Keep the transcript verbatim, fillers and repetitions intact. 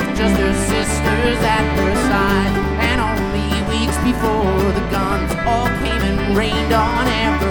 just her sisters at her side. And only weeks before the guns all came and rained on every